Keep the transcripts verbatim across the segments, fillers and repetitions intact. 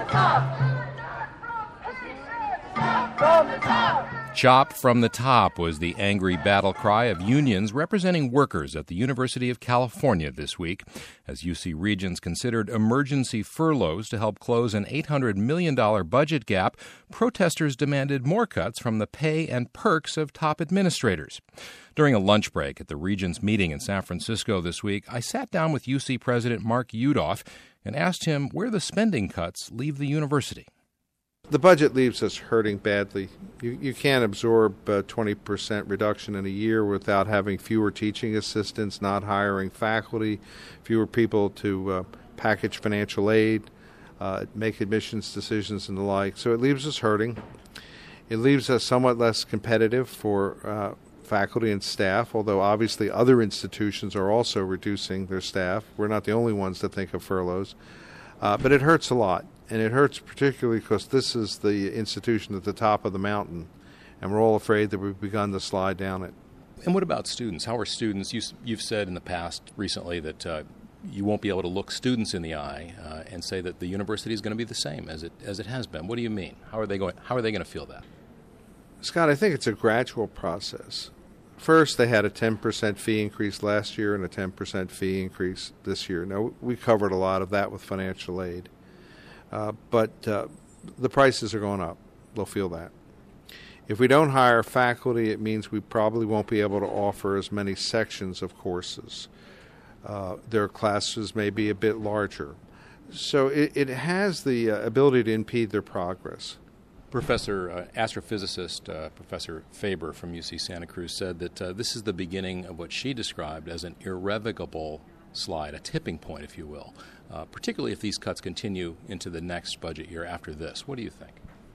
Chop from the top was the angry battle cry of unions representing workers at the University of California this week, as U C Regents considered emergency furloughs to help close an eight hundred million dollars budget gap. Protesters demanded more cuts from the pay and perks of top administrators. During a lunch break at the Regents meeting in San Francisco this week, I sat down with U C President Mark Yudof and asked him where the spending cuts leave the university. The budget leaves us hurting badly. You, you can't absorb a twenty percent reduction in a year without having fewer teaching assistants, not hiring faculty, fewer people to uh, package financial aid, uh, make admissions decisions and the like. So it leaves us hurting. It leaves us somewhat less competitive for uh, faculty and staff, although obviously other institutions are also reducing their staff. We're not the only ones that think of furloughs. Uh, but it hurts a lot. And it hurts particularly because this is the institution at the top of the mountain, and we're all afraid that we've begun to slide down it. And what about students? How are students? You, you've said in the past recently that uh, you won't be able to look students in the eye uh, and say that the university is going to be the same as it as it has been. What do you mean? How are they going? How are they going to feel that? Scott, I think it's a gradual process. First, they had a ten percent fee increase last year and a ten percent fee increase this year. Now, we covered a lot of that with financial aid. Uh, but uh, the prices are going up. They'll feel that. If we don't hire faculty, it means we probably won't be able to offer as many sections of courses. Uh, their classes may be a bit larger. So it, it has the uh, ability to impede their progress. Professor, uh, astrophysicist uh, Professor Faber from U C Santa Cruz said that uh, this is the beginning of what she described as an irrevocable slide, a tipping point, if you will, uh, particularly if these cuts continue into the next budget year after this. What do you think?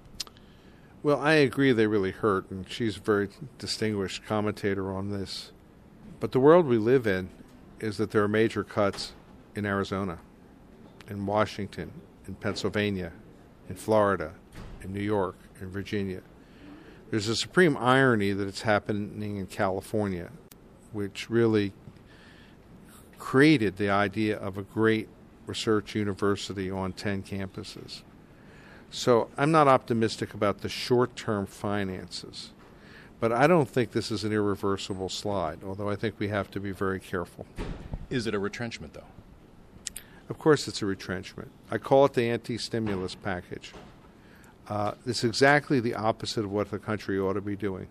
Well, I agree they really hurt, and she's a very distinguished commentator on this. But the world we live in is that there are major cuts in Arizona, in Washington, in Pennsylvania, in Florida, in New York, in Virginia. There's a supreme irony that it's happening in California, which really created the idea of a great research university on ten campuses. So I'm not optimistic about the short-term finances, but I don't think this is an irreversible slide, although I think we have to be very careful. Is it a retrenchment, though? Of course it's a retrenchment. I call it the anti-stimulus package. Uh, it's exactly the opposite of what the country ought to be doing.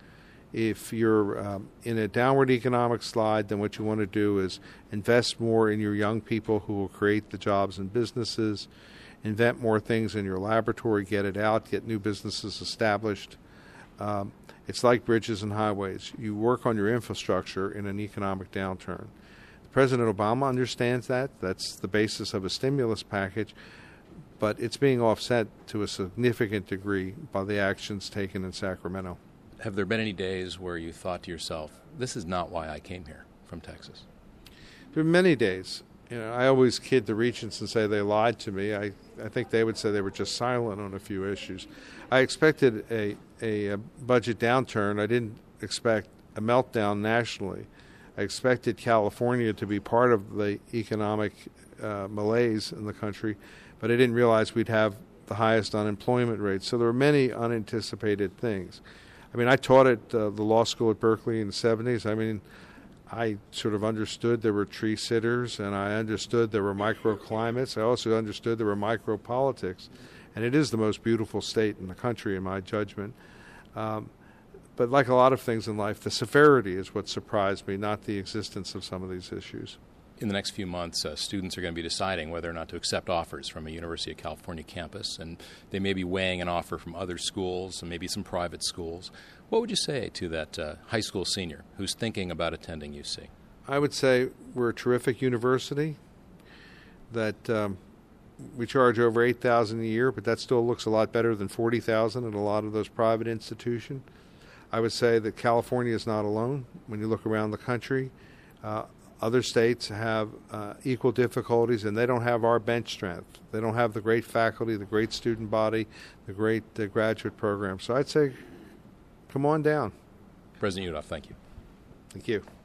If you're um, in a downward economic slide, then what you want to do is invest more in your young people who will create the jobs and businesses, invent more things in your laboratory, get it out, get new businesses established. Um, it's like bridges and highways. You work on your infrastructure in an economic downturn. President Obama understands that. That's the basis of a stimulus package, but it's being offset to a significant degree by the actions taken in Sacramento. Have there been any days where you thought to yourself, this is not why I came here from Texas? There are many days. You know, I always kid the Regents and say they lied to me. I, I think they would say they were just silent on a few issues. I expected a, a, a budget downturn. I didn't expect a meltdown nationally. I expected California to be part of the economic uh, malaise in the country, but I didn't realize we'd have the highest unemployment rate. So there were many unanticipated things. I mean, I taught at uh, the law school at Berkeley in the seventies. I mean, I sort of understood there were tree sitters, and I understood there were microclimates. I also understood there were micropolitics. And it is the most beautiful state in the country, in my judgment. Um, but like a lot of things in life, the severity is what surprised me, not the existence of some of these issues. In the next few months, uh, students are going to be deciding whether or not to accept offers from a University of California campus, and they may be weighing an offer from other schools and maybe some private schools. What would you say to that uh, high school senior who's thinking about attending U C? I would say we're a terrific university, that um, we charge over eight thousand dollars a year, but that still looks a lot better than forty thousand dollars at a lot of those private institutions. I would say that California is not alone. When you look around the country, uh, other states have uh, equal difficulties, and they don't have our bench strength. They don't have the great faculty, the great student body, the great uh, graduate program. So I'd say, come on down. President Yudof, thank you. Thank you.